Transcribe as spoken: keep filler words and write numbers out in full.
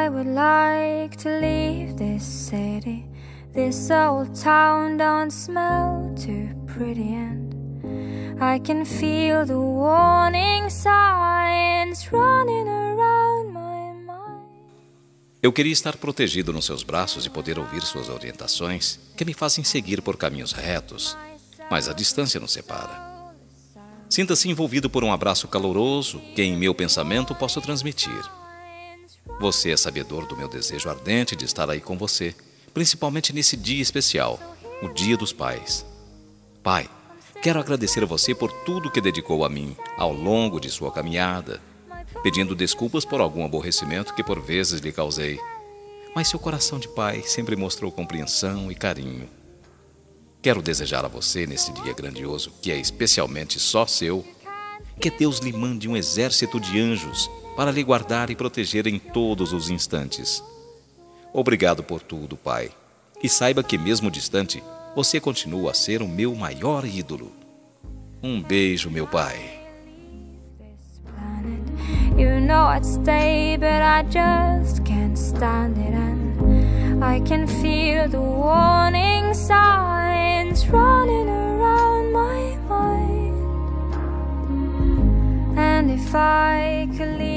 I would like to leave this city. This old town don't smell too pretty, and I can feel the warning signs running around my mind. Eu queria estar protegido nos seus braços e poder ouvir suas orientações, que me fazem seguir por caminhos retos, mas a distância nos separa. Sinta-se envolvido por um abraço caloroso que em meu pensamento posso transmitir. Você é sabedor do meu desejo ardente de estar aí com você, principalmente nesse dia especial, o Dia dos Pais. Pai, quero agradecer a você por tudo que dedicou a mim ao longo de sua caminhada, pedindo desculpas por algum aborrecimento que por vezes lhe causei. Mas seu coração de pai sempre mostrou compreensão e carinho. Quero desejar a você, nesse dia grandioso, que é especialmente só seu, que Deus lhe mande um exército de anjos para lhe guardar e proteger em todos os instantes. Obrigado por tudo, pai. E saiba que mesmo distante, você continua a ser o meu maior ídolo. Um beijo, meu pai. You know I'd stay, but I just can't stand it, and I can feel the warning signs running around my mind. And if I could leave